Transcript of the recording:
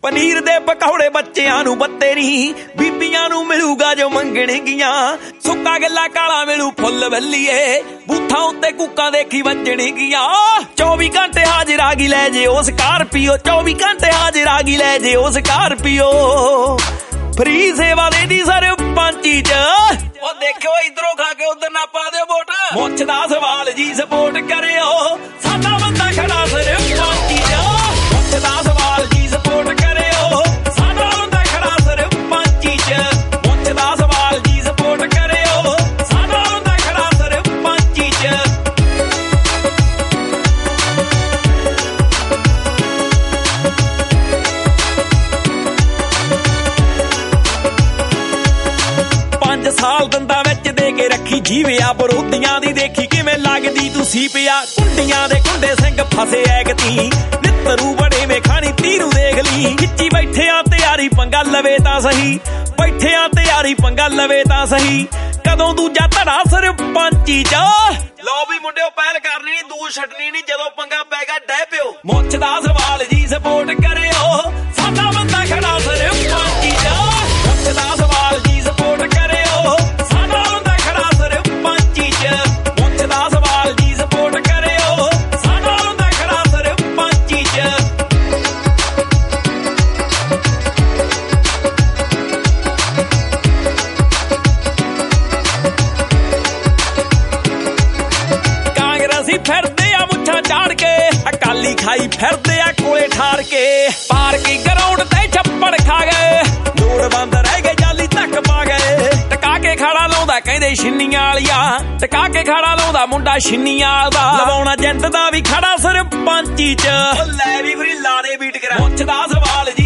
ਪਨੀਰ ਦੇ ਪਕੌੜੇ ਬੱਚਿਆਂ ਨੂੰ ਬੱਤੇ ਨਹੀਂ, ਬੀਬੀਆਂ ਨੂੰ ਮਿਲੂਗਾ ਜੋ ਮੰਗਣਗੀਆਂ। ਸੁੱਕਾ ਗਿੱਲਾ ਕਾਲਾ ਮਿਲੂ ਫੁੱਲ ਬੱਲੀਏ, ਬੂਥਾਂ ਉੱਤੇ ਕੁੱਕਾਂ ਦੇਖੀ ਵੱਜਣਗੀਆਂ। 24 ਘੰਟੇ ਹਾਜ਼ਰ ਆ ਗਈ ਲੈ ਜੇ ਉਹ ਸਕਾਰਪੀਓ, 24 ਘੰਟੇ ਹਾਜ਼ਰ ਆ ਗਈ ਲੈ ਜੇ ਉਹ ਸਕਾਰਪੀਓ। ਫਰੀ ਸੇਵਾ ਦੇਦੀ ਸਰਪੰਚੀ ਚ, ਉਹ ਦੇਖਿਓ ਇਧਰੋਂ ਖਾ ਕੇ ਉਧਰ ਨਾ ਪਾ ਦਿਓ ਵੋਟ। ਮੁੱਛ ਦਾ ਸਵਾਲ ਜੀ ਸਪੋਰਟ ਕਰਿਓ, ਸਾਡਾ ਬੰਦਾ ਖੜਾ ਸਰਪੰਚੀ ਚ। ਮੁੱਛ ਦਾ ਸਵਾਲ ਜੀ ਸਪੋਰਟ ਕਰਿਓ, ਸਾਡਾ ਬੰਦਾ ਖੜਾ ਸਰਪੰਚੀ ਚ। ਮੁੱਛ ਦਾ ਸਵਾਲ ਜੀ ਸਪੋਰਟ ਕਰਿਓ, ਸਾਡਾ ਬੰਦਾ ਖੜਾ ਸਰਪੰਚੀ ਚ। ਸਾਲ ਦੰਦਾਂ ਵਿੱਚ ਦੇ ਕੇ ਰੱਖੀ ਜੀਵਿਆ, ਬਰੋਦੀਆਂ ਦੀ ਦੇਖੀ ਕਿਵੇਂ ਲੱਗਦੀ ਤੁਸੀਂ ਪਿਆ। ਕੁੰਡੀਆਂ ਦੇ ਕੁੰਡੇ ਸਿੰਘ ਫਸੇ ਐਗਤੀ, ਨਿੱਤਰੂ ਬੜੇ ਮੇ ਖਾਣੀ ਤੀਰੂ ਦੇਖ ਲਈ। ਖਿੱਚੀ ਬੈਠਿਆਂ ਤਿਆਰੀ ਪੰਗਾ ਲਵੇ ਤਾਂ ਸਹੀ, ਬੈਠਿਆਂ ਤਿਆਰੀ ਪੰਗਾ ਲਵੇ ਤਾਂ ਸਹੀ। ਕਦੋਂ ਦੂਜਾ ਧੜਾ ਸਰਪੰਚੀ ਚ, ਲਓ ਵੀ ਮੁੰਡਿਓ ਪਹਿਲ ਕਰਨੀ ਨੀ, ਦੂਰ ਛੱਡਣੀ ਨੀ, ਜਦੋਂ ਪੰਗਾ ਪੈ ਗਿਆ ਡਹਿ ਪਿਓ। ਮੁੱਛ ਦਾ ਸਵਾਲ ਜੀ ਸਪੋਰਟ ਕਰਿਓ, ਸਾਡਾ ਬੰਦਾ ਖੜਾ ਸਰਪੰਚੀ ਚ। ਮੁੱਛ ਦਾ ਸਵਾਲ ਜੀ ਸਪੋਰਟ ਕਰਿਓ, ਸਾਡਾ ਬੰਦਾ ਖੜਾ ਸਰਪੰਚੀ ਚ। ਮੁੱਛ ਦਾ ਸਵਾਲ ਜੀ ਸਪੋਰਟ ਕਰਿਓ, ਸਾਡਾ ਬੰਦਾ ਖੜਾ ਸਰਪੰਚੀ ਚ। ਕਾਂਗਰਸੀ ਫਿਰਦੇ ਆ ਮੁੱਛਾਂ ਝਾੜ ਕੇ, ਅਕਾਲੀ ਖਾਈ ਫਿਰਦੇ ਆ ਕੋਲੇ ਠਾਰ ਕੇ। ਪਾਰਕੀ ਗਰਾਊਂਡ ਤੇ ਛੱਪੜ ਖਾ ਗਏ, ਲੋੜਵੰਦ ਰਹਿ ਗਏ ਜਾਲੀ ਤੱਕ ਪਾ ਗਏ। ਟਕਾ ਕੇ ਖਾੜਾ ਲਾਉਂਦਾ ਕਹਿੰਦੇ ਛਿੰਨੀਆਂ ਵਾਲੀਆ, ਟਕਾ ਕੇ ਖਾੜਾ ਲਾਉਂਦਾ ਮੁੰਡਾ ਛਿੰਨੀਆਂ ਦਾ। ਲਵਾਉਣਾ ਜੰਟ ਦਾ ਵੀ ਖੜਾ ਸਰਪੰਚੀ ਚ, ਲੈ ਵੀ ਫਰੀ ਲਾੜੇ ਬੀਟ ਕਰਾ। ਮੁੱਛ ਦਾ ਸਵਾਲ